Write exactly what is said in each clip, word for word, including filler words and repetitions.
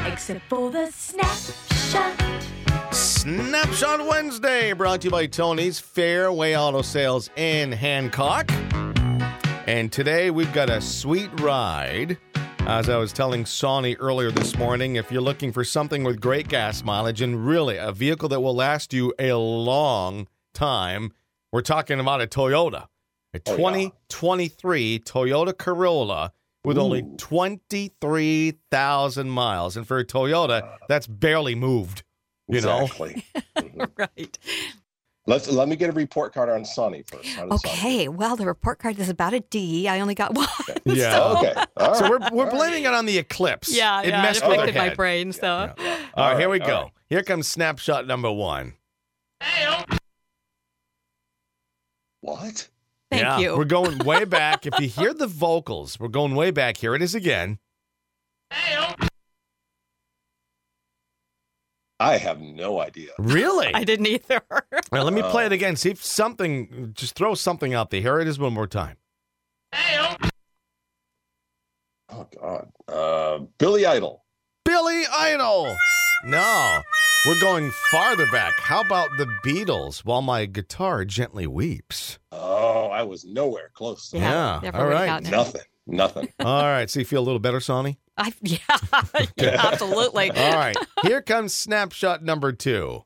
except for the snapshot. Snapshot Wednesday, brought to you by Tony's Fairway Auto Sales in Hancock. And today we've got a sweet ride. As I was telling Sonny earlier this morning, if you're looking for something with great gas mileage and really a vehicle that will last you a long time, we're talking about a Toyota. A Oh, twenty twenty-three yeah. Toyota Corolla with Ooh. only twenty-three thousand miles. And for a Toyota, that's barely moved. You exactly. know? Right. Let's let me get a report card on Sonny first. How does Okay. Sonny do? Well, the report card is about a D. I only got one. Yeah. So, Okay. All so right. we're we're All blaming right. it on the eclipse. yeah, it yeah. messed It with our affected my head. brain. So. Yeah. Yeah. All right, All here we right, go. all right. Here comes snapshot number one. What? Thank yeah, you. We're going way back. If you hear the vocals, we're going way back. Here it is again. I have no idea. Really? I didn't either. All right, let me play Oh. it again. See if something, just throw something out there. Here it is one more time. Oh God. Uh, Billy Idol. Billy Idol. No, we're going farther back. How about the Beatles? While my guitar gently weeps. Oh, I was nowhere close. Yeah, never all would've right. gotten it. Nothing. Nothing. All right, so you feel a little better, Sonny? I, yeah, yeah, absolutely. All right, here comes snapshot number two.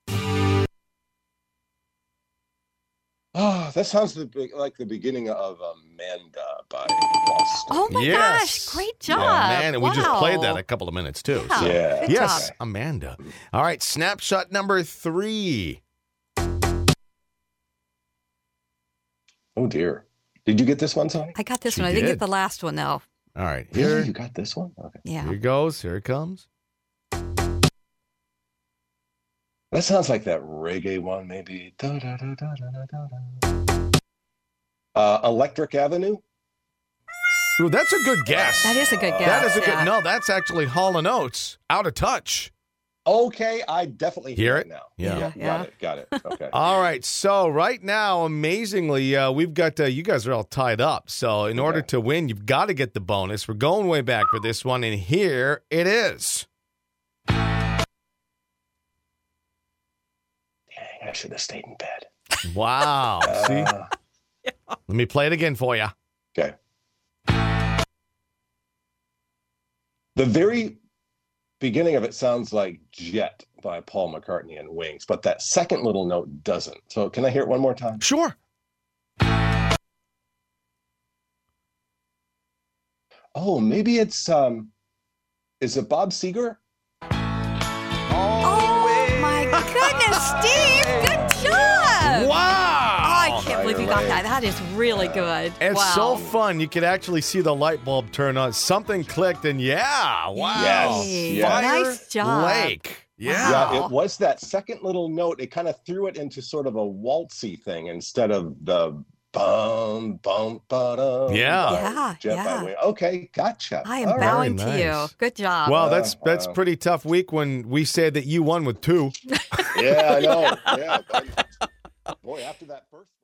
Oh, that sounds the, big- like the beginning of Amanda by Boston. Oh my Yes. gosh, great job. Yeah, man, and we just Wow. played that a couple of minutes, too. Yeah. so- Yeah. Good Yes, job. Amanda. All right, snapshot number three. Oh dear. Did you get this one, Sonny? I got this She one. I didn't did. get the last one, though. All right, Really? here, You got this one? Okay. Yeah. here it goes. Here it comes. That sounds like that reggae one, maybe. Da, da, da, da, da, da, da. Uh, Electric Avenue? Ooh, that's a good guess. That is a good guess. That is a yeah. good. No, that's actually Hall and Oates. Out of touch. Okay, I definitely Hear hear it? it now. Yeah. Yeah. Got it. Got it. Okay. All right. So right now, amazingly, uh, we've got uh, you guys are all tied up. So in order Okay. to win, you've got to get the bonus. We're going way back for this one, and here it is. Dang, I should have stayed in bed. Wow. See, Uh, let me play it again for you. okay. The very beginning of it sounds like Jet by Paul McCartney and Wings, but that second little note doesn't. So can I hear it one more time? Sure. Oh, maybe it's um is it Bob Seger? Oh, my goodness, Steve. Good job. Wow. Oh, I can't believe you got Right. that. That is really good. It's wow. so fun. You could actually see the light bulb turn on. Something clicked, and yeah, wow. Yes, Yay. yes. Fire Nice job. Lake. Yeah. Wow. Yeah, it was that second little note. It kind of threw it into sort of a waltzy thing instead of the bum bum ba-dum. Yeah. by Yeah, Jet by yeah. Wings. Okay, gotcha. I am All right. bowing Very to you. nice. Good job. Wow, that's Uh, that's uh, pretty tough week when we say that you won with two. Yeah, I know. Yeah, but, boy, after that first.